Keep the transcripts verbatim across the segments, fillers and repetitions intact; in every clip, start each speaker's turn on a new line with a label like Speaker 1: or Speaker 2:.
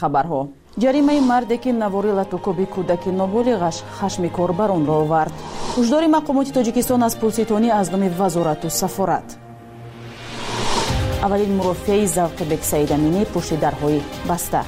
Speaker 1: хабарҳо. ҷаримаи марде ки навори латукоби кӯдаки ноболиғаш хашми корбаронро овард. ҳушдори мақомоти Тоҷикистон аз пулситонӣ аз номи вазорату сафорат. аввалин мурофиаи Завқибек Саидаминӣ пушти дарҳои баста.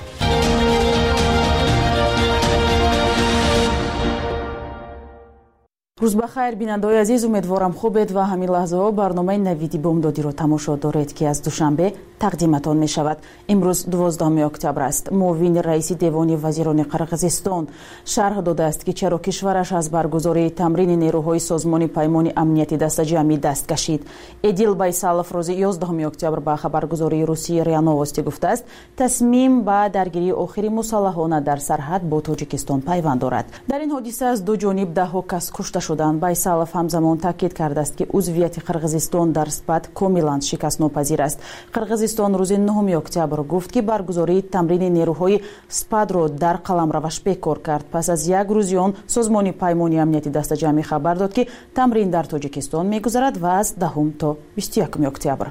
Speaker 1: рӯзбахайр бинандаҳои азиз, умедворам хубед ва ҳамин лаҳзаҳо барномаи навиди бомдодиро тамошо доред ки аз душанбе тақдиматон мешавад. имрӯз дувоздахуми октябр аст. муовини раиси девони вазирони Қирғизистон шарҳ додааст ки чаро кишвараш аз баргузории тамрини нерӯҳои созмони паймони амнияти дастаҷамъӣ даст кашид. Эдил Байсалов рӯзи ёздаҳуми октябр ба хабаргузории русии РИА Новости гуфтааст, тасмим ба даргирии охири мусаллаҳона дар сарҳад бо Тоҷикистон пайванд дорад. дар ин ҳодиса аз ду ҷониб даҳҳо кас кушта шуданд. Байсалов ҳамзамон таъкид кардааст ки узвияти Қирғизистон дар СПАД комилан шикастнопазир аст. Қирғизистон рӯзи нӯҳуми октябр гуфт ки баргузории тамрини нерӯҳои СПАДро дар қаламраваш бекор кард. пас аз як рӯзи он созмони паймони амнияти дастаҷамъӣ хабар дод ки тамрин дар Тоҷикистон мегузарад ва аз даҳум то бисту якуми октябр.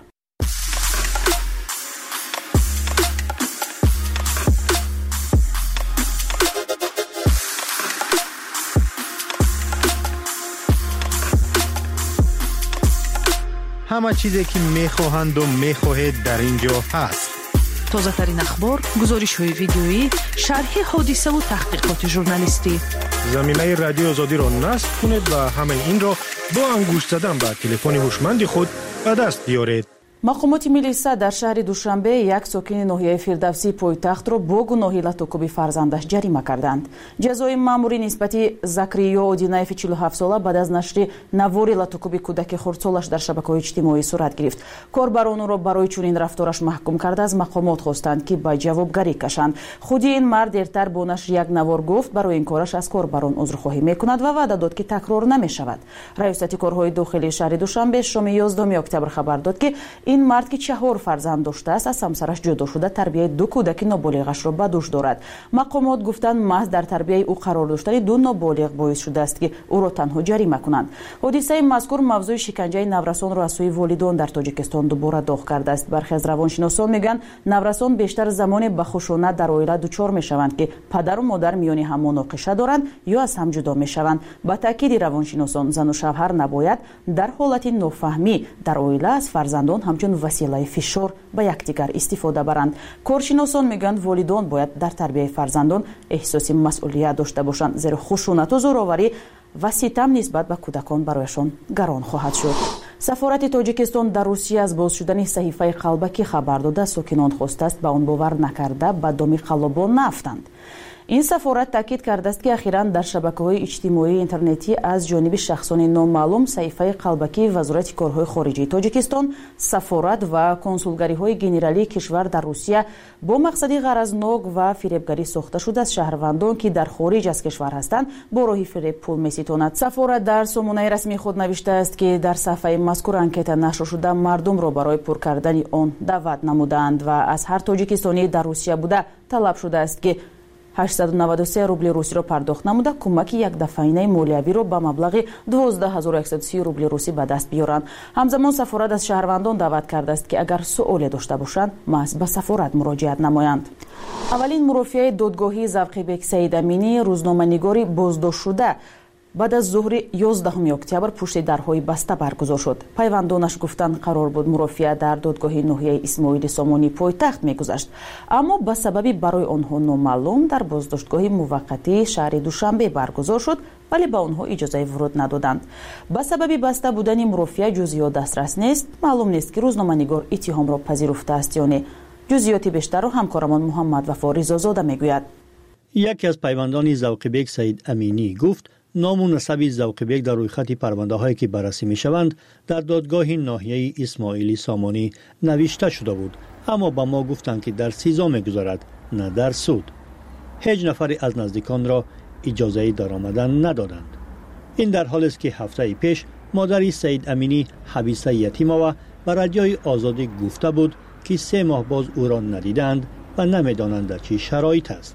Speaker 2: همه چیزی که میخواهند و میخواهید در اینجا هست.
Speaker 3: تازه ترین اخبار، گزارش های ویدیویی، شرح حادثه و تحقیقات ژورنالیستی.
Speaker 2: زمینه رادیو آزادی را نصب کنید و همه این را با انگشت زدن به تلفن هوشمند خود به دست بیارید.
Speaker 1: мақомоти милиса дар шаҳри Душанбе як сокини ноҳияи Фирдавсии пойтахтро бо гуноҳи латукоби фарзандаш ҷарима карданд. ҷазои маъмурӣ нисбати Закриё Одинаеви чилу ҳафт сола баъд аз нашри навори латукоби кӯдаки хурдсолаш дар шабакаҳои иҷтимоӣ сурат гирифт. Корбаронро барои чунин рафтораш маҳкум карда аз мақомот хостанд ки ба ҷавобгарӣ кашанд. худи ин мард дертар бо нашри як навор гуфт барои ин кораш аз корбарон узрхоҳӣ мекунад ва ваъда дод ки такрор намешавад. раёсати корҳои дохилии шаҳри Душанбе шоми ёздаҳуми октябр хабар дод ки ин мард ки чаҳор фарзанд доштааст аз ҳамсараш ҷудо шуда тарбияи ду кӯдаки ноболиғашро ба дӯш дорад. мақомот гуфтанд маҳз дар тарбияи ӯ қарор доштани ду ноболиғ боис шудааст ки ӯро танҳо ҷарима kunанд. ҳодисаи мазкур мавзӯи шиканҷаи наврасонро аз сӯи волидон дар Тоҷикистон дубора доғ кардааст. бархе аз равоншиносон мегӯянд наврасон бештар замоне ба хушунат дар оила дучор мешаванд ки падару модар миёни ҳам муноқиша доранд ё аз ҳам ҷудо мешаванд. ба таъкиди равоншиносон зану шавҳар набояд дар ҳолати нофаҳмӣ дар оила аз фарзандон ҳамчун василаи фишор ба якдигар истифода баранд. коршиносон мегӯянд волидон бояд дар тарбияи фарзандон эҳсоси масъулият дошта бошанд, зеро хушунату зӯроварӣ ва ситам нисбат ба кӯдакон барояшон гарон хоҳад шуд. сафорати Тоҷикистон дар Русия аз боз шудани саҳифаи қалбакӣ хабар дода сокинон хостааст ба он бовар накарда ба доми қалобон нафтанд. ин сафорат таъкид кардааст ки ахиран дар шабакаҳои иҷтимоии интернетӣ аз ҷониби шахсони номаълум саҳифаи қалбакии Вазорати корҳои хориҷии Тоҷикистон, сафорат ва консулгариҳои генералии кишвар дар Русия бо мақсади ғаразнок ва фиребгарӣ сохта шуда аз шаҳрвандон ки дар хориҷ аз кишвар ҳастанд бо роҳи фиреб пул меситонад. сафорат дар сомонаи расмии худ навиштааст ки дар сафҳаи мазкур анкета нашр шуда мардумро барои пур кардани он даъват намудаанд ва аз ҳар тоҷикистонӣ дар Русия буда талаб шудааст ки ҳаштсаду наваду се рубли русиро пардохт намуда кӯмаки якдафаинаи молиявиро ба маблағи дувоздаҳ ҳазору яксаду си рубли русӣ ба даст биёранд. ҳамзамон сафорат аз шаҳрвандон даъват кардааст ки агар суоле дошта бошанд маҳз ба сафорат муроҷиат намоянд. аввалин мурофиаи додгоҳии Завқибек Саидаминӣ рӯзноманигори боздоштшуда баъд аз зуҳри ёздаҳуми октябр пушти дарҳои баста баргузор шуд. пайвандонаш гуфтанд қарор буд мурофиа дар додгоҳи ноҳияи Исмоили Сомонӣ пойтахт мегузашт, аммо ба сабаби барои онҳо номаълум дар боздоштгоҳи муваққатии шаҳри Душанбе баргузор шуд, вале ба онҳо иҷозаи вуруд надоданд. ба сабаби баста будани мурофиа ҷузъиёт дастрас нест. маълум нест ки рӯзноманигор иттиҳомро пазируфтааст ё не. ҷузъиёти бештарро ҳамкорамон Муҳаммад Вафо Ризозода мегӯяд.
Speaker 4: яке аз пайвандони Завқибек Саидаминӣ гуфт نام و نسب زوقبیک در روی خط پرونده هایی که بررسی می شوند در دادگاه ناحیه اسماعیلی سامانی نوشته شده بود، اما با ما گفتند که در سیزا می گذارد، نه در سود. هیچ نفری از نزدیکان را اجازه درآمدن ندادند. این در حالی است که هفته پیش مادر سعید امینی حبیسه یتیمه و رادیوی آزادی گفته بود که سه ماه باز او را ندیدند و نمیدانند در چه شرایط است.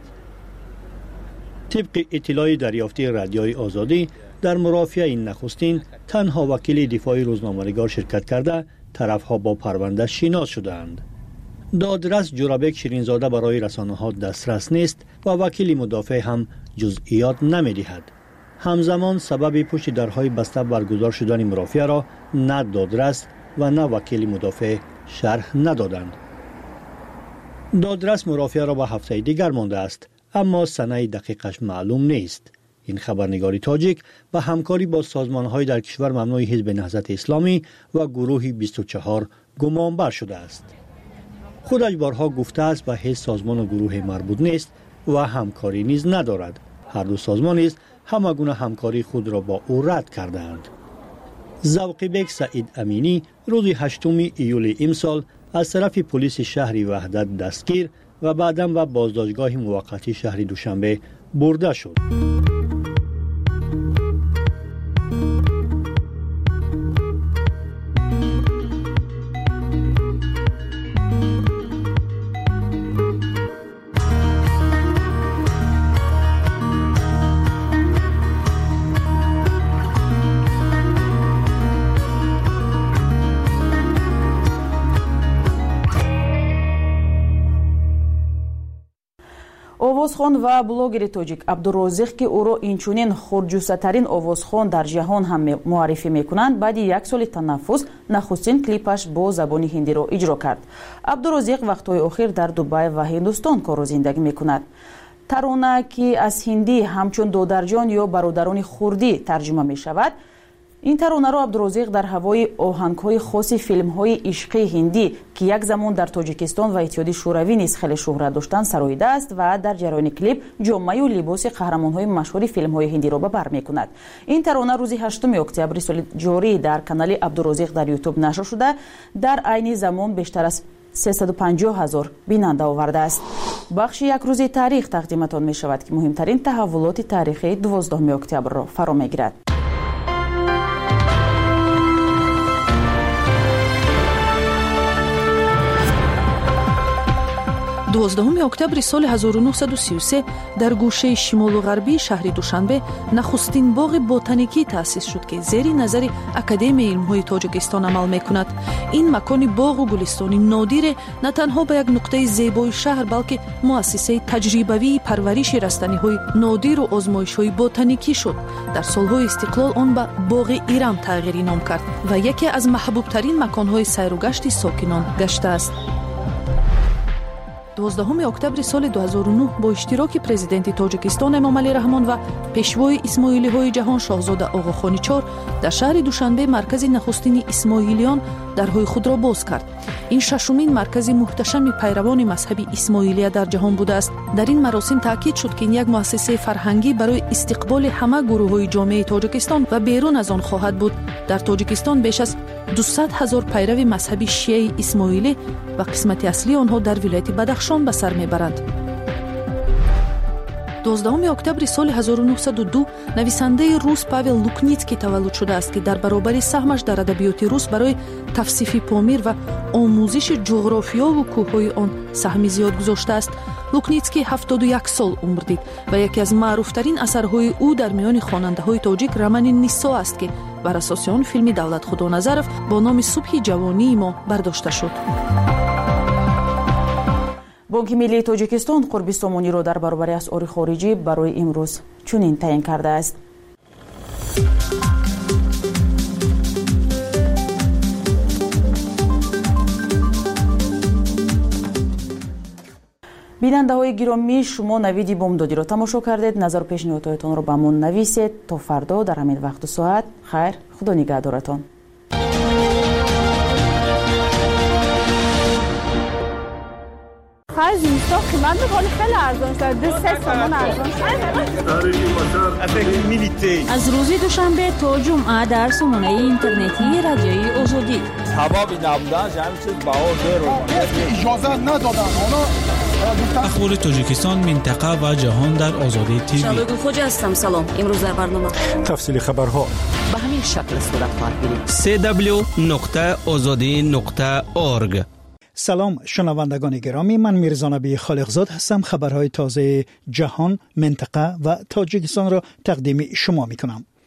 Speaker 4: طبق اطلاع دریافتی رادیوی آزادی در مرافعه نخستین تنها وکیل دفاعی روزنامه‌نگار شرکت کرده طرفها با پرونده شناس شدند. دادرس جورابک شیرینزاده برای رسانه‌ها دسترس نیست و وکیل مدافع هم جزئیات نمی‌دهد. همزمان سبب پشت درهای بسته برگزار شدن مرافعه را نه دادرس و نه وکیل مدافع شرح ندادند. دادرس مرافعه را به هفته دیگر مانده است، اما سنه دقیقش معلوم نیست. این خبرنگاری تاجیک به همکاری با سازمان‌های در کشور ممنوع حزب نهضت اسلامی و گروه بیست و چهار گمانبر شده است. خودش بارها گفته است به هیچ سازمان و گروه مربوط نیست و همکاری نیز ندارد. هر دو سازمان نیز همگونه همکاری خود را با او رد کردند. ذوقی‌بک سعید امینی روز هشتم ایول امسال از طرف پلیس شهر وحدت دستگیر و بعداً به بازداشتگاه موقتی شهر دوشنبه برده شد.
Speaker 1: овозхон ва блогери тоҷик абдурозиқ ки ӯро инчунин хурҷусатарин овозхон дар ҷаҳон ҳам муаррифӣ мекунанд, баъди як соли танаффус нахустин клипаш бо забони ҳиндиро иҷро кард. абдурозиқ вақтҳои охир дар Дубай ва Ҳиндустон кору зиндагӣ мекунад. тарона ки аз ҳиндӣ ҳамчун додарҷон ё бародарони хурдӣ тарҷума мешавад, ин таронаро абдурозиқ дар ҳавои оҳангҳои хоси филмҳои ишқии ҳиндӣ ки як замон дар Тоҷикистон ва Иттиҳоди Шӯравӣ низ хеле шӯҳрат доштанд сароидааст ва дар ҷараёни клип ҷоммаю либоси қаҳрамонҳои машҳури филмҳои ҳиндиро ба бар мекунад. Ин тарона рӯзи ҳаштуми октябри соли ҷорӣ дар канали Абдурозиқ дар YouTube нашр шуда, дар айни замон бештар аз сесаду панҷоҳ ҳазор бинанда овардааст. бахши як рӯзи таърих тақдиматон мешавад ки муҳимтарин таҳаввулоти таърихии дувоздуҳуми октябрро фаро мегирад.
Speaker 3: дуоздаҳуми октябри соли ҳазору нуҳсаду сию се дар гӯшаи шимолу ғарбии шаҳри Душанбе нахустин боғи ботаникӣ таъсис шуд ки зери назари Академияи илмҳои Тоҷикистон амал мекунад. Ин макони боғу гулистони нодире на танҳо ба як нуқтаи зебои шаҳр, балки муассисаи таҷрибавии парвариши растаниҳои нодиру озмоишҳои ботаникӣ шуд. Дар солҳои истиқлол он ба боғи Ирам тағйири ном кард ва яке аз маҳбубтарин маконҳои сайру гашти сокинон гаштааст. дуоздаҳуми октябри соли ду ҳазору нӯҳ бо иштироки президенти Тоҷикистон Эмомалӣ Раҳмон ва пешвои исмоилиҳои ҷаҳон шоҳзода Оғохони чор дар шаҳри Душанбе маркази нахустини исмоилиён дарҳои худро боз кард. ин шашумин маркази муҳташами пайравони мазҳаби исмоилия дар ҷаҳон будааст. дар ин маросим таъкид шуд ки ин як муассисаи фарҳангӣ барои истиқболи ҳама гурӯҳҳои ҷомеаи Тоҷикистон ва берун аз он хоҳад буд. дар Тоҷикистон беш аз дусад ҳазор пайрави мазҳаби шиаи исмоилӣ ва қисмати аслии онҳо дар вилояти Бадахшон ба сар мебаранд. дуоздаҳуми октябри соли ҳазору нуҳсаду ду нависандаи рус Павел Лукницкий таваллуд шудааст ки дар баробари саҳмаш дар адабиёти рус барои тавсифи Помир ва омӯзиши ҷуғрофиёву кӯҳҳои он саҳми зиёд гузоштааст. Лукницкий ҳафтоду як сол умр дид ва яке аз маъруфтарин асарҳои ӯ дар миёни хонандаҳои тоҷик рамани Нисо аст ки бар асоси он филми Давлатхудо Назаров бо номи Субҳи ҷавонии мо бардошта шуд.
Speaker 1: бонки миллии Тоҷикистон қурби сомониро дар баробари асъори хориҷӣ барои имрӯз чунин таъин кардааст. бинандаҳои гиромӣ, шумо навиди бомдодиро тамошо кардед. назару пешниҳодҳоятонро ба мон нависед. то фардо дар ҳамин вақту соат. хайр, худо нигаҳдоратон.
Speaker 5: خرج زمستان قیمت بالا خیلی ارزان شد. سه سامان ارزان شد.
Speaker 6: از روز دوشنبه تا جمعه در سامانه اینترنتی رادیوی آزادی.
Speaker 7: کبابی نبودن همین چیز بهار رو
Speaker 8: اجازه ندادن. اونا
Speaker 9: اخبار تاجیکستان، منطقه و جهان در آزادی تیوی.
Speaker 6: شبکه خوج هستم. سلام. امروز در برنامه
Speaker 2: تفصیل خبرها
Speaker 6: به همین شکل صورت خواهد گرفت.
Speaker 10: سی دبلیو نقطه آزادی نقطه اورگ.
Speaker 11: سلام شنوندگان گرامی، من میرزا نبی خالقزاد هستم. خبرهای تازه جهان، منطقه و تاجیکستان را تقدیم شما می کنم.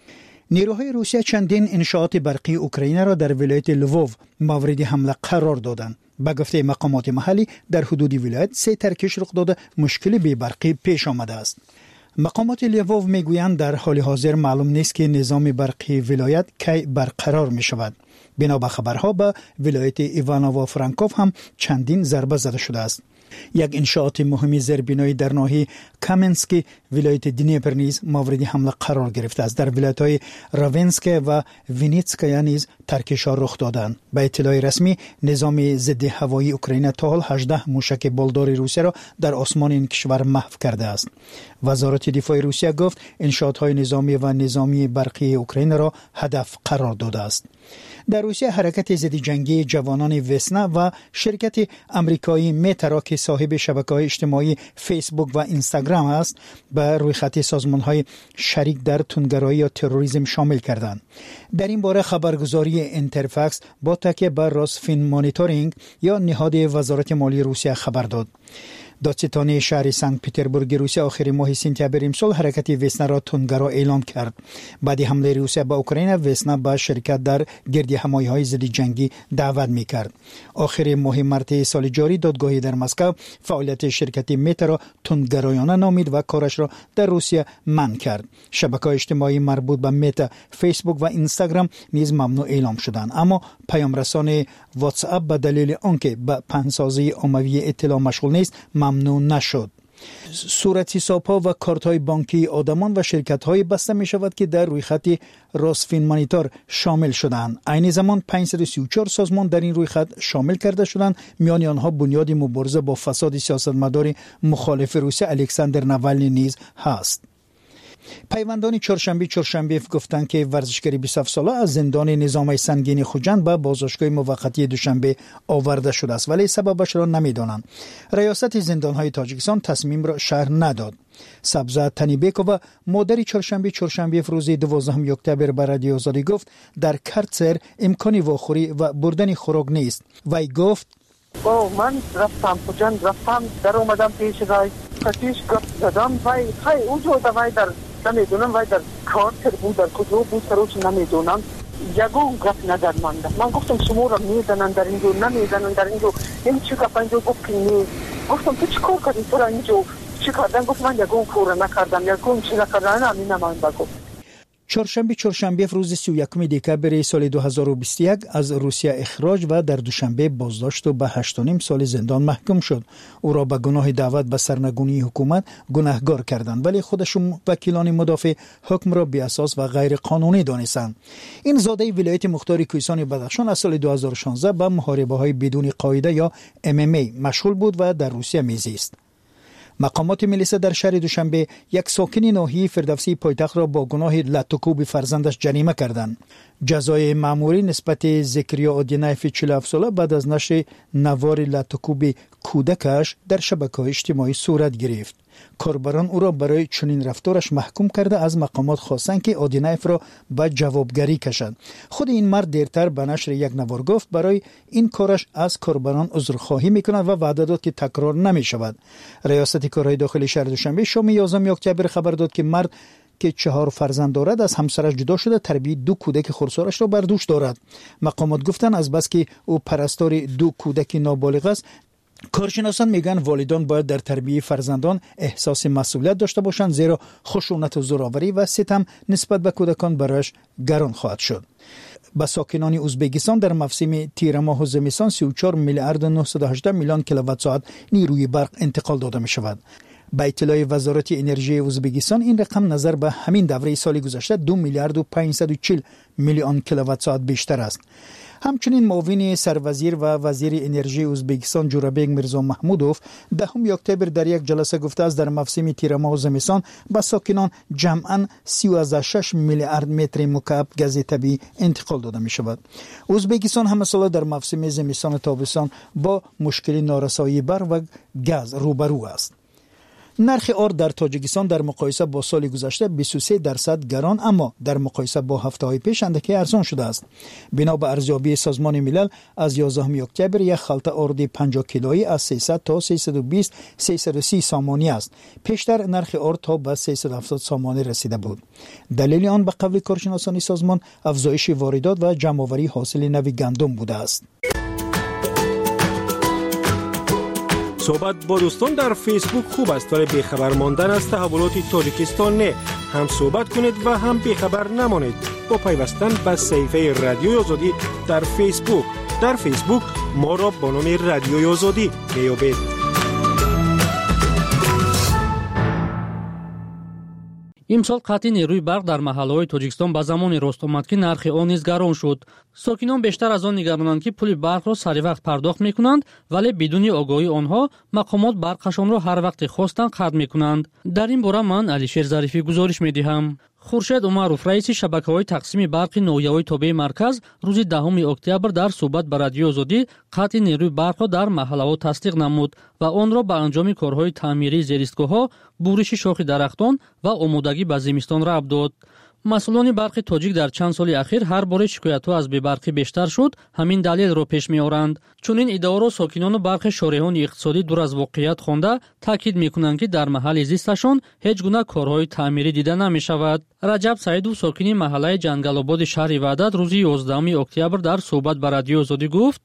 Speaker 11: نیروهای روسیه چندین انشاءات برقی اوکراین را در ولایت لووو مورد حمله قرار دادند. به گفته مقامات محلی در حدود ولایت سه ترکش رخ داده مشکل بی برقی پیش آمده است. مقامات لووو میگویند در حال حاضر معلوم نیست که نظام برقی ولایت کی برقرار می شود. بنا به خبرها به ولایت ایوانوو فرانکوف هم چندین ضربه زده شده است. یک انشاءات مهمی زیربنایی در ناحیه کامنسکی ولایت دنیپر نیز مورد حمله قرار گرفته است. در ولایت‌های راونسک و وینیتسکایا نیز ترکش‌ها رخ دادند. به اطلاع رسمی نظام ضد هوایی اوکراین تا حال هجده موشک بالدار روسیه را در آسمان این کشور محو کرده است. وزارت دفاع روسیه گفت انشاءات‌های نظامی و نظامی برقی اوکراین را هدف قرار داده است. در روسیه حرکت ضد جنگی جوانان وسنا و شرکت امریکایی متا که صاحب شبکه‌های اجتماعی فیسبوک و اینستاگرام است به روی خط سازمان‌های شریک در تندگرایی یا تروریسم شامل کردند. در این باره خبرگزاری اینترفکس با تکیه بر راسفین مانیتورینگ یا نهاد وزارت مالی روسیه خبر داد. دادستانی شهر سنت پترزبورگ روسیه آخر ماه سپتامبر امسال حرکت وسنا را تندگرا اعلام کرد. بعد حمله روسیه به اوکراین وسنا به شرکت در گرد همایی‌های ضد جنگی دعوت می‌کرد. آخر ماه مارس سال جاری دادگاهی در مسکو فعالیت شرکت متا را تندگرایانه نامید و کارش را در روسیه منع کرد. شبکه‌های اجتماعی مربوط به متا، فیسبوک و اینستاگرام نیز ممنوع اعلام شدند، اما پیامرسان واتس اپ به دلیل آنکه به پهنسازی عمومی اطلاع مشغول نیست ممنوع نشد. صورت حساب‌ها و کارت‌های بانکی آدمان و شرکت‌های بسته می‌شود که در روی خط راسفین مانیتور شامل شدند. عین زمان پانصد و سی و چهار سازمان در این روی خط شامل کرده شدند، میان آنها بنیاد مبارزه با فساد سیاستمدار مخالف روسیه الکساندر ناوالنی نیز هست. پیوندان چهارشنبه چهارشنبه گفتند که ورزشکار بیست و هفت ساله از زندان نظامی سنگین خوجند به بازداشتگاه موقتی دوشنبه آورده شده است، ولی سببش را نمی‌دانند. ریاست زندان‌های تاجیکستان تصمیم را شرح نداد. سبزه تنیبکووا مادر چهارشنبه چهارشنبه روز دوازدهم اکتبر به رادیو آزادی گفت در کرچر امکانی واخوری و بردن خوراک نیست. وی گفت
Speaker 12: او من رفتم خوجند، رفتم در اومدم پیش رای کتیش گفت زدم وی خیلی اونجا وی در نمیدونم وی در کارتر بود در کجا بود سروش نمیدونم یگون گفت ندر مانده. من گفتم شما را میزنن در اینجا نمیزنن در اینجا این چی گفت اینجا گفت که نی. گفتم تو چی کار کردی تو را اینجا چی کردن؟ گفت من یگون کار نکردم یگون چی نکردن همین من بگو.
Speaker 11: چهارشنبه چهارشنبه روز سی و یکم دکبر سال دو هزار و بیست و یک از روسیه اخراج و در دوشنبه بازداشت و به هشت و نیم سال زندان محکوم شد. او را به گناه دعوت به سرنگونی حکومت گناهکار کردند، ولی خودشون وکیلان مدافع حکم را بی اساس و غیر قانونی دانستند. این زاده ولایت مختار کوهستان بدخشان از سال دو هزار و شانزده به محاربه‌های بدون قاعده یا ام ام ای مشغول بود و در روسیه میزیست. مقامات ملیسا در شهر دوشنبه یک ساکن ناحیه فردوسی پایتخت را با گناه لطوکوب فرزندش جریمه کردند. جزای مأموری نسبت زکریا آدینایف چهل و هفت ساله بعد از نشر نوار لطوکوب کودکش در شبکه‌های اجتماعی صورت گرفت. کاربران او را برای چنین رفتارش محکوم کرده از مقامات خواستند که آدینایف را به جوابگری کشد. خود این مرد دیرتر به نشر یک نوار گفت برای این کارش از کاربران عذرخواهی میکند و وعده داد که تکرار نمی شود. ریاست کارهای داخلی شهر دوشنبه شام یازدهم اکتبر خبر داد که مرد که چهار فرزند دارد از همسرش جدا شده تربیت دو کودک خردسالش را بر دوش دارد. مقامات گفتند از بس که او پرستار دو کودک نابالغ است، کارشناسان میگن والدان باید در تربیت فرزندان احساس مسئولیت داشته باشند، زیرا خشونت و زورآوری و ستم نسبت به کودکان برایش گران خواهد شد. به ساکنان ازبکستان در موسم تیر ماه و زمستان سی و چهار میلیارد و نهصد و هجده میلیون کیلووات ساعت نیروی برق انتقال داده می شود. به اطلاع وزارت انرژی ازبکستان این رقم نظر به همین دوره سال گذشته دو میلیارد و پانصد و چهل میلیون کیلووات ساعت بیشتر است. همچنین معاون سروزیر و وزیر انرژی ازبکستان جورابک میرزا محمودوف دهم اکتبر در یک جلسه گفته است در موسم تیر ماه و زمستان به ساکنان جمعاً سی و شش میلیارد متر مکعب گاز طبیعی انتقال داده می شود. ازبکستان همه ساله در موسم زمستان و تابستان با مشکل نارسایی برق و گاز روبرو است. نرخ آرد در تاجیکستان در مقایسه با سال گذشته بیست و سه درصد گران اما در مقایسه با هفته های پیش اندکی ارزان شده است. بنا به ارزیابی سازمان ملل از یازدهم اکتبر یک خلطه آرد پنجاه کیلویی از سیصد تا سیصد و بیست سیصد و سی سامانی است. پیشتر نرخ آرد تا به سیصد و هفتاد سامانی رسیده بود. دلیل آن به قول کارشناسان سازمان افزایش واردات و جمع‌آوری حاصل نوی گندم بوده است.
Speaker 2: صحبت با دوستان در فیسبوک خوب است ولی بیخبر ماندن از تحولات تاجیکستان نه. هم صحبت کنید و هم بیخبر نمانید با پیوستن به صفحه رادیوی آزادی در فیسبوک. در فیسبوک ما را با نام رادیوی آزادی میابید.
Speaker 13: имсол қатъи нерӯи барқ дар маҳаллаҳои тоҷикистон ба замоне рост омад ки нархи он низ гарон шуд. сокинон бештар аз он нигаронанд ки пули барқро саривақт пардохт мекунанд, вале бидуни огоҳии онҳо мақомот барқашонро ҳар вақте хостанд қатъ мекунанд. дар ин бора ман Алишер Зарифӣ гузориш медиҳам. خورشید عمرов раиси шабакаҳои тақсими барқи ноҳияҳои тобеи марказ рӯзи даҳуми октябр дар суҳбат ба радиои озодӣ қатъи нерӯи барқро дар маҳаллаҳо тасдиқ намуд ва онро ба анҷоми корҳои таъмирии зеристгоҳҳо, буриши шохи дарахтон ва омодагӣ ба зимистон рабт дод. масъулони барқи тоҷик дар чанд соли ахир ҳар боре шикоятҳо аз бебарқӣ бештар шуд, ҳамин далелро пеш меоранд. чунин иддаоро сокинону барқи шоҳраҳони иқтисодӣ дур аз воқеият хонда таъкид мекунанд ки дар маҳалли зисташон ҳеҷ гуна корҳои таъмирӣ дида намешавад. раҷаб саидов сокини маҳаллаи ҷангалободи шаҳри ваҳдат рӯзи ёздаҳуми октябр дар суҳбат ба радиои озодӣ гуфт: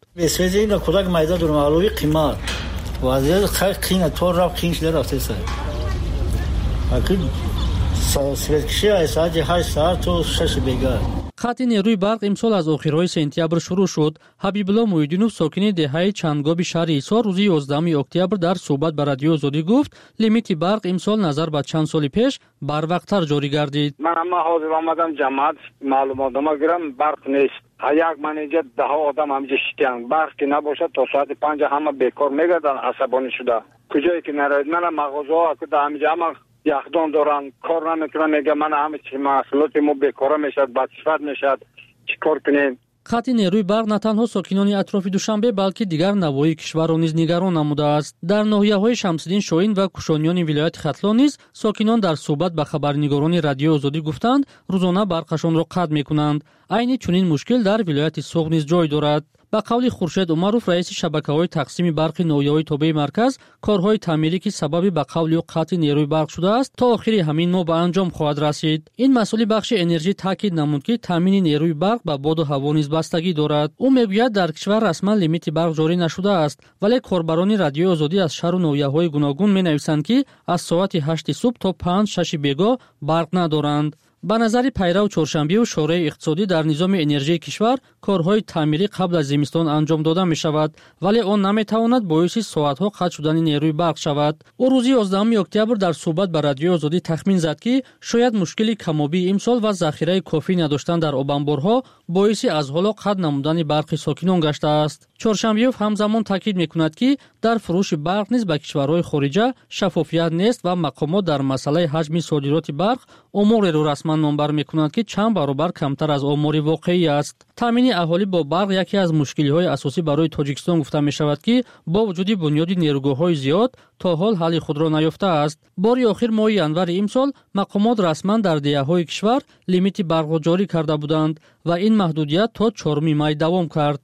Speaker 13: қатъи нерӯи барқ имсол аз охирҳои сентябр шурӯъ шуд. ҳабибулло муҳиддинов сокини деҳаи чандгоби шаҳри ҳисор рӯзи ёздаҳуми октябр дар суҳбат ба радиои озодӣ гуфт: лимити барқ имсол назар ба чанд соли пеш барвақттар ҷорӣ гардид.
Speaker 14: ман ҳама ҳозир омадам ҷамоат маълумотнама гирам, барқ нест. як манеҷа даҳо одам ҳамҷа шитиянд. барқ ки набошад то соати панҷа ҳама бекор мегарданд, асабонӣ шуда. куҷое ки нарояд мана мағозаҳо куда ҳамҷа ҳама яхдон доранд, кор наметунанд, мега мана ҳама чи маҳсулоти мо бекора мешад, бадсифат мешад, чӣ кор кунем? қатъи нерӯи барқ на танҳо сокинони атрофи Душанбе, балки дигар навоҳии кишварро низ нигарон намудааст. дар ноҳияҳои Шамсиддин Шоҳин ва Кушонёни вилояти Хатлон низ сокинон дар суҳбат ба хабарнигорони радиои озодӣ гуфтанд, рӯзона барқашонро қатъ мекунанд. айни чунин мушкил дар вилояти Суғ низ ҷой дорад. ба қавли Хуршед Умаров, раиси шабакаҳои тақсими барқи ноҳияҳои тобеи марказ, корҳои таъмирӣ ки сабаби ба қавли ӯ қатъи нерӯи барқ шудааст, то охири ҳамин моҳ ба анҷом хоҳад расид. ин масъули бахши энержӣ таъкид намуд ки таъмини нерӯи барқ ба боду ҳаво низ бастагӣ дорад. ӯ мегӯяд дар кишвар расман лимити барқ ҷорӣ нашудааст, вале корбарони радиои озодӣ аз шаҳру ноҳияҳои гуногун менависанд ки аз соати ҳашти субҳ то панҷ шаши бегоҳ барқ надоранд. ба назари пайрав чоршанбию шораи иқтисодӣ дар низоми энержияи кишвар, корҳои таъмирӣ қабл аз зимистон анҷом дода мешавад, вале он наметавонад боиси соатҳо қатъ шудани нерӯи барқ шавад. ӯ рӯзи ёздаҳуми октябр дар суҳбат ба радиои озодӣ тахмин зад ки шояд мушкили камобии имсол ва захираи кофӣ надоштан дар обанборҳо боиси аз ҳоло қатъ намудани барқи сокинон гаштааст. чоршанбиёв ҳамзамон таъкид мекунад ки дар фурӯши барқ низ ба кишварҳои хориҷа шаффофият нест ва мақомот дар масъалаи ҳаҷми содироти барқ омореро расман номбар мекунанд ки чанд баробар камтар аз омори воқеӣ аст. таъмини аҳолӣ бо барқ яке аз мушкилиҳои асосӣ барои Тоҷикистон гуфта мешавад ки бо вуҷуди бунёди нерӯгоҳҳои зиёд то ҳол ҳалли худро наёфтааст. бори охир моҳи январи имсол мақомот расман дар деҳаҳои кишвар лимити барқро ҷорӣ карда буданд ва ин маҳдудият то чоруми май давом кард.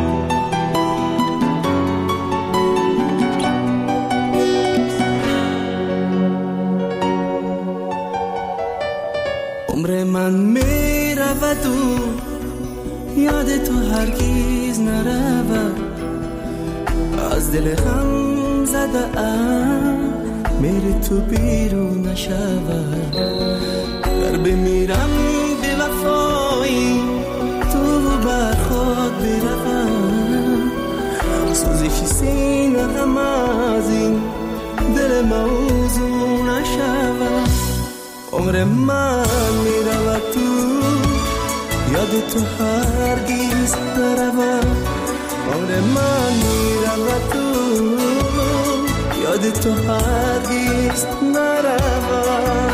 Speaker 15: عمر من میرود و یاد تو هرگز نرود، از دل غم زده ام میری تو بیرون نشود. گر بمیرم به وفایی تو بر خود بروم، سوزش سینه غم از این دل موضوع نشود. عمر من میرود تو یاد تو هرگز نرود، عمر من میرود تو یاد تو هرگز نرود.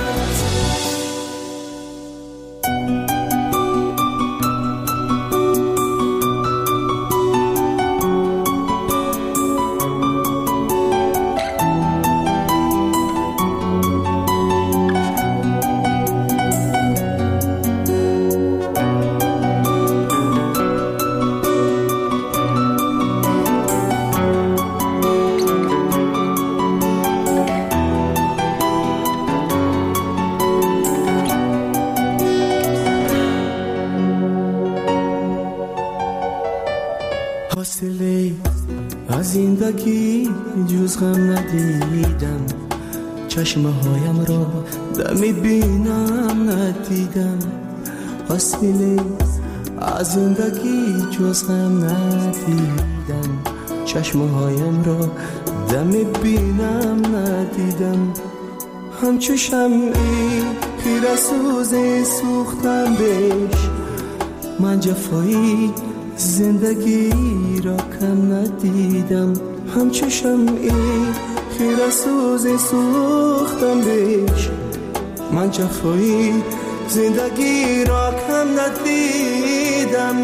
Speaker 15: زندگی جز غم ندیدم چشمه هایم را دمی بینم ندیدم حاصله از زندگی جز غم ندیدم چشمه هایم را دمی بینم ندیدم همچو شمعی خیره سوزی سوختم بهش من جفایی زندگی را کم ندیدم همچو شمعی خیره سوزی سوختم بهش من جفایی زندگی را کم ندیدم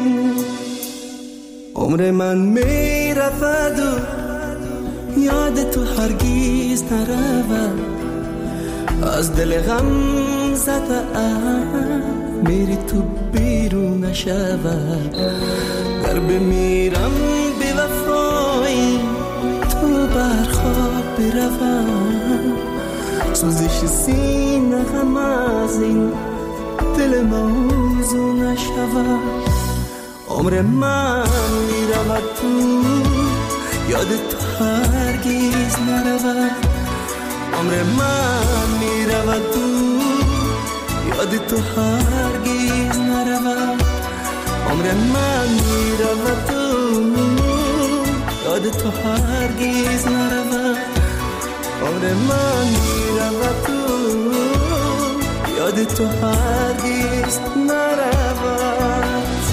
Speaker 15: عمر من می رفت و یاد تو هرگیز نرود از دل غم زده ام میری تو بیرون نشود گر بمیرم بی وفایی تو برخواب بروم سوزش سینه غم از این دل موضوع نشود عمر من میرود تو یاد تو هرگیز نرود عمر من میرود تو یاد تو هرگیز نرود عمر من میرود تو یاد تو هرگیز نرود عمر من میرود تو یاد تو هرگیز نرود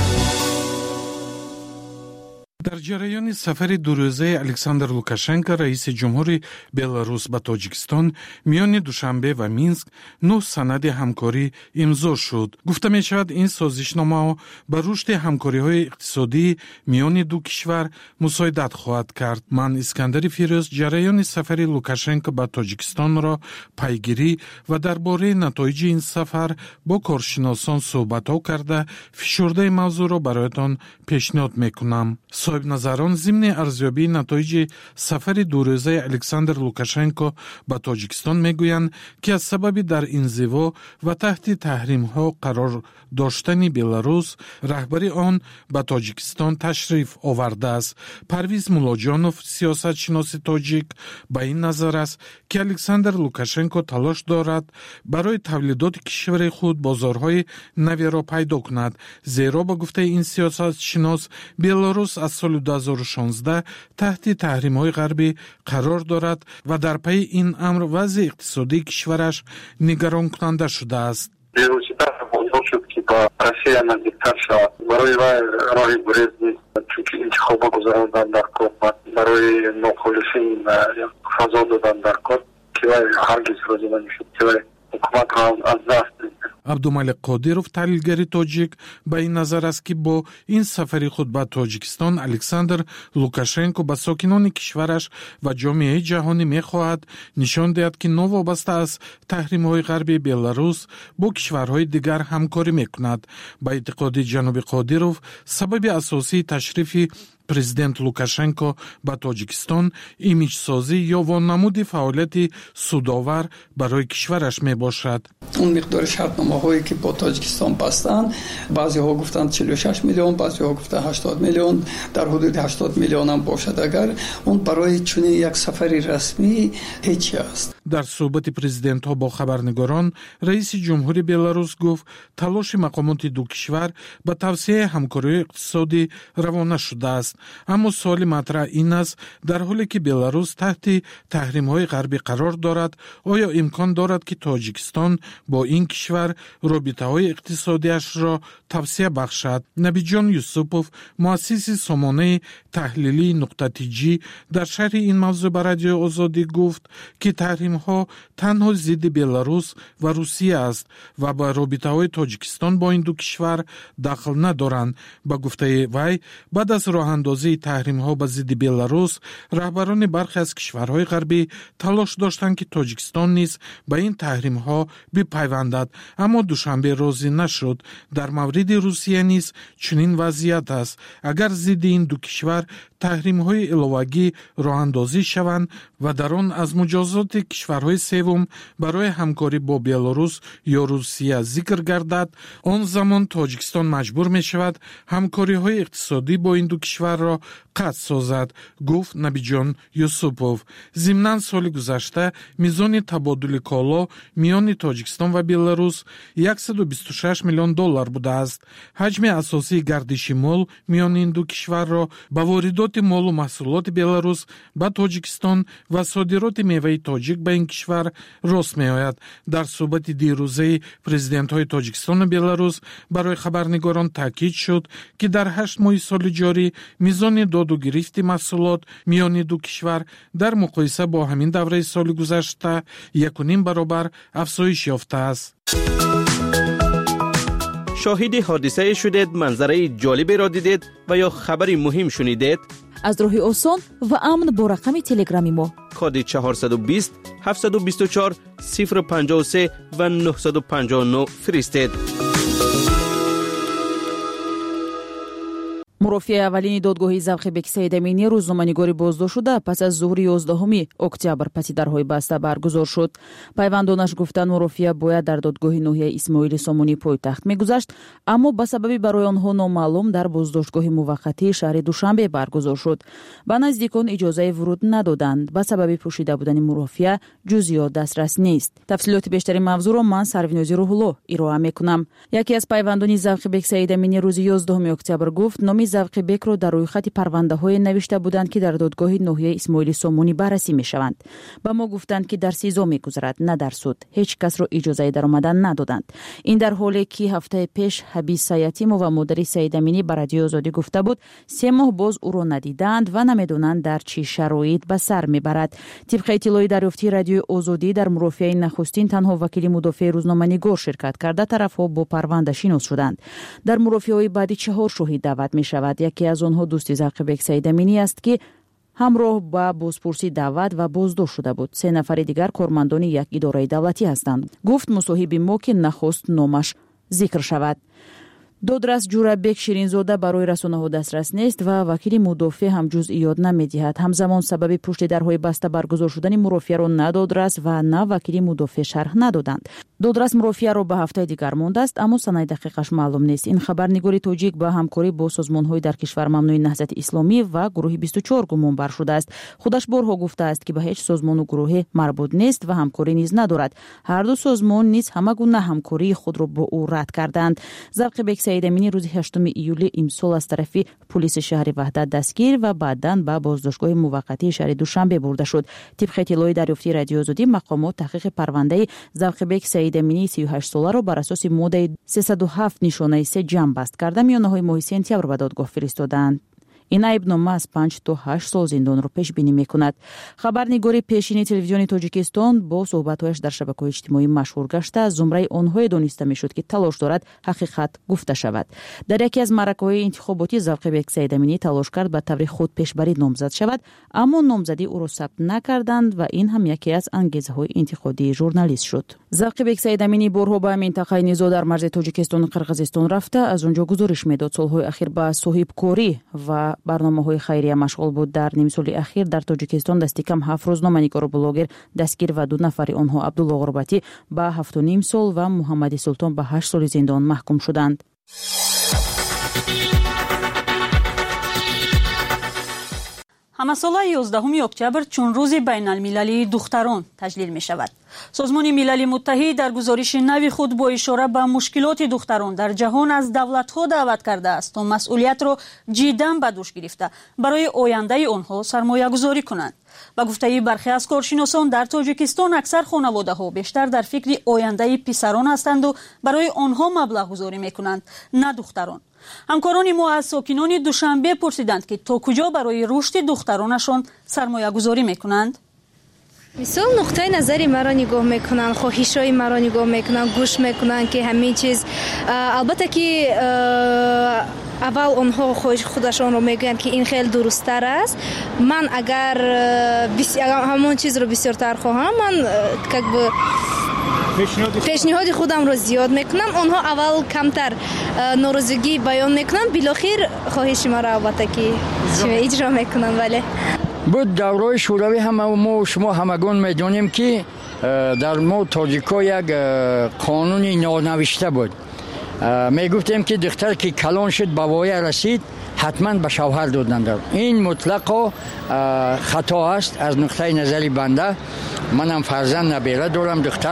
Speaker 16: در جریان سفر دو روزه الکساندر لوکاشنکو رئیس جمهور بلاروس به تاجیکستان میان دوشنبه و مینسک نه سند همکاری امضا شد. گفته می شود این سازشنامه به رشد همکاری های اقتصادی میان دو کشور مساعدت خواهد کرد. من اسکندر فیروز جریان سفر لوکاشنکو به تاجیکستان را پیگیری و درباره نتایج این سفر با کارشناسان صحبت ها کرده فشرده موضوع را برایتان پیشنهاد میکنم. صاحب نظران ضمن ارزیابی نتایج سفر دو روزه الکساندر لوکاشنکو به تاجیکستان میگویند که از سبب در انزوا و تحت تحریم ها قرار داشتن بلاروس رهبری آن به تاجیکستان تشریف آورده است. پرویز مولاجانوف سیاست شناس تاجیک به این نظر است که الکساندر لوکاشنکو تلاش دارد برای تولیدات کشور خود بازارهای نوی را پیدا کند، زیرا با گفته این سیاست شناس بلاروس از سال دو هزار و شانزده تحت تحریم‌های غربی قرار دارد و در پی این امر وضع اقتصادی کشورش نگران کننده شده است.
Speaker 14: بیروسیت موضوع شد که با روسیه نزدیکتر شود. برای راه گریز نیست، چونکه انتخابات گذراندن در کار برای مخالفین فضا دادن در کار که هرگز راضی نمیشد که حکومت را از دست دید.
Speaker 16: عبدالملک قادیروف تحلیلگر تاجیک به این نظر است که با این سفر خود به تاجیکستان الکساندر لوکاشنکو به ساکنان کشورش و جامعه جهانی می‌خواهد نشان دهد که نوابسته از تحریم‌های غربی بلاروس با کشورهای دیگر همکاری می‌کند. به اعتقاد جناب قادیروف سبب اساسی تشریف پرزیدنت لوکاشنکو به تاجیکستان ایمیج سازی یا وانمود فعالیت سودآور برای کشورش می باشد.
Speaker 17: اون مقدار شرطنامه هایی که با تاجیکستان بستن، بعضی ها گفتند چهل و شش میلیون، بعضی ها گفتند هشتاد میلیون، در حدود هشتاد میلیون هم باشد. اگر اون برای چنین یک سفر رسمی هیچی است.
Speaker 16: در صحبت پرزیدنت ها با خبرنگاران، رئیس جمهوری بلاروس گفت تلاش مقامات دو کشور به توسعه همکاری اقتصادی روانه شده است. اما سوال مطرح این است در حالی که بلاروس تحت تحریم های غربی قرار دارد، آیا امکان دارد که تاجیکستان با این کشور رابطه های اقتصادیش را توسعه بخشد؟ نبی جان یوسوپوف، مؤسس سامانه تحلیلی نقطه تیجی، در شرح این موضوع به رادیو آزادی گفت که تحریم ها تنها ضد بلاروس و روسیه است و با رابطه های تاجیکستان با این دو کشور دخل ندارند. با گفته وی بعد از راه اندازی تحریم ها به ضد بلاروس، رهبران برخی از کشورهای غربی تلاش داشتند که تاجیکستان نیز به این تحریم ها بپیوندد، اما دوشنبه راضی نشد. در مورد روسیه نیز چنین وضعیت است. اگر ضد این دو کشور تحریم های علاوگی راه اندازی شوند ва дар он аз муҷозоти кишварҳои севум барои ҳамкорӣ бо Белорус ё Русия зикр гардад, он замон Тоҷикистон маҷбур мешавад ҳамкориҳои иқтисодӣ бо ин ду кишварро қатъ созад, гуфт Набиҷон Юсупов. Зимнан соли гузашта мизони табодули коло миёни Тоҷикистон ва Беларус яксаду бисту шаш миллион доллар будааст. ҳаҷми асосии гардиши мол миёни ин ду кишварро ба воридоти молу маҳсулоти Беларус ба Тоҷикистон ва содироти меваи тоҷик ба ин кишвар рост меояд. дар суҳбати дирӯзаи президентҳои Тоҷикистону Беларус барои хабарнигорон таъкид шуд, ки дар ҳашт моҳи соли ҷорӣ мизони доду гирифти маҳсулот миёни ду кишвар дар муқоиса бо ҳамин давраи соли гузашта якуним баробар афзоиш ёфтааст.
Speaker 10: شاهد حادثه شدید، منظره جالبی را دیدید و یا خبری مهم شنیدید؟
Speaker 3: از راه آسان و امن با رقم تلگرامی ما
Speaker 10: کد چهارصد و بیست هفتصد و بیست و چهار صفر پنجاه و سه و نهصد و پنجاه و نه فرستید.
Speaker 1: мурофиаи аввалини додгоҳи Завқибек Саидаминӣ рӯзноманигори боздошт шуда пас аз зуҳри ёздаҳуми октябр пасидарҳои баста баргузор шуд. Пайвандонаш гуфтанд мурофиа бояд дар додгоҳи ноҳияи Исмоили Сомонӣ пойтахт мегузашт, аммо ба сабаби барои онҳо номаълум дар боздоштгоҳи муваққатии шаҳри Душанбе баргузор шуд. Ба наздикон иҷозаи вуруд надоданд. Ба сабаби пӯшида будани мурофиа ҷузъиёт дастрас нест. тафсилоти бештари мавзӯъро ман Сарвинози Рӯҳулло ироа мекунам. Яке аз пайвандони Завқибек Саидаминӣ рӯзи ёздаҳуми октябр гуфт номи Завқибекро дар рӯйхати парвандаҳое навишта буданд, ки дар додгоҳи ноҳияи Исмоили Сомонӣ баррасӣ мешаванд. Ба мо гуфтанд, ки дар СИЗО мегузарад, на дар суд. Ҳеҷ касро иҷозаи даромадан надоданд. Ин дар ҳоле, ки ҳафтаи пеш Ҳабис Саятимова модари Саидаминӣ ба Радиои Озодӣ гуфта буд, се моҳ боз ӯро надиданд ва намедонанд дар чӣ шароит ба сар мебарад. Тибқи иттилои дарёфтии Радиои Озодӣ дар мурофиаи нахустин танҳо вакили мудофиаи рӯзноманигор ширкат карда тарафҳо бо парванда шинос шуданд. Дар мурофиаҳои баъди чаҳор шоҳид даъват мешавад. Яке аз онҳо дӯсти Завқибек Саидаминӣ аст, ки ҳамроҳ ба бозпурсӣ даъват ва боздошт шуда буд. Се нафари дигар кормандони як идораи давлатӣ ҳастанд. Гуфт мусоҳиби мо, ки нахост номаш зикр шавад. додрас Ҷурабек Ширинзода барои расонаҳо дастрас нест ва вакили мудофиъ ҳам ҷузъиёт намедиҳад. ҳамзамон сабаби пушти дарҳои баста баргузор шудани мурофиаро на додрас ва на вакили мудофиъ шарҳ надоданд. додрас мурофиаро ба ҳафтаи дигар мондааст, аммо санаи дақиқаш маълум нест. ин хабарнигори тоҷик ба ҳамкорӣ бо созмонҳои дар кишвар мамнӯи Наҳзати Исломӣ ва гурӯҳи бисту чор гумонбар шудааст. худаш борҳо гуфтааст, ки ба ҳеҷ созмону гурӯҳе марбут нест ва ҳамкорӣ низ надорад. ҳар ду созмон низ ҳама гуна ҳамкории худро бо ӯ рад карданд. Завқибек Саидаминӣ рӯзи ҳаштуми июли имсол аз тарафи пулиси шаҳри Ваҳдат дастгир ва баъдан ба боздоштгоҳи муваққатии шаҳри Душанбе бурда шуд. Тибқи иттилои дарёфтии Радиои Озодӣ мақомот таҳқиқи парвандаи Завқибек Саидаминӣ си و هشت ساله را بر اساس ماده سیصد و هفت نشانه سه جمع بست کرده میانه‌های ماه سپتامبر به دادگاه فرستادند. این ایبنامه از پنج تا هشت سال زندان را پیش بینی میکند. خبرنگار پیشین تلویزیون تاجیکستان با صحبت‌هایش در شبکه‌های اجتماعی مشهور گشته از زمره آنها دانسته میشد که تلاش دارد حقیقت گفته شود. در یکی از معرکه‌های انتخاباتی زاوقبek سیدامینی تلاش کرد به طور خود پیشبری نامزد شود، اما نامزدی او را ثبت نکردند و این هم یکی از انگیزه‌های انتقادی ژورنالیست شد. زاوقبek سیدامینی بارها به منطقه نزاع در مرز تاجیکستان و قرقیزستان رفته، از آنجا گزارش میداد سالهای اخیر به صاحبکاری و برنامه‌های خیریه مشغول بود. در نیم سال اخیر در تاجیکستان دستی کم هفت روزنامه‌نگار و بلاگر دستگیر و دو نفر آنها عبدالله غربتی به هفت و نیم سال و محمد سلطان به هشت سال زندان محکوم شدند.
Speaker 18: ҳамасола ёздаҳуми октябр чун рӯзи байналмилалии духтарон таҷлил мешавад. созмони милали муттаҳид дар гузориши нави худ бо ишора ба мушкилоти духтарон дар ҷаҳон аз давлатҳо даъват кардааст то масъулиятро ҷиддан ба дӯш гирифта барои ояндаи онҳо сармоягузорӣ кунанд. ба гуфтаи бархе аз коршиносон дар тоҷикистон аксар хонаводаҳо бештар дар фикри ояндаи писарон ҳастанду барои онҳо маблағгузорӣ мекунанд, на духтарон. ҳамкорони мо аз сокинони Душанбе пурсиданд ки то куҷо барои рушди духтаронашон сармоягузорӣ мекунанд.
Speaker 19: мисол нуқтаи назари маро нигоҳ мекунанд, хоҳишҳои маро нигоҳ мекунанд, гӯш мекунанд ки ҳамин чиз, албатта ки аввал онҳо худашонро мегӯянд ки ин хеле дурусттар аст. ман агар ҳамон чизро бисёртар хоҳам, ман как бы пешниҳоди худамро зиёд мекунам. онҳо аввал камтар норозигӣ баён мекунанд, билохир хоҳиши маро албатта ки иҷро мекунанд. вале
Speaker 20: بود. دورای شوروی هم ما شما همگان میدونیم که در ما تاجیکا یک قانونی نانوشته بود. میگفتیم که دختر که کلان شد به وایه رسید حتما به شوهر دادن. این مطلق خطا است از نقطه نظری بنده. منم فرزند نبیره دارم، دختر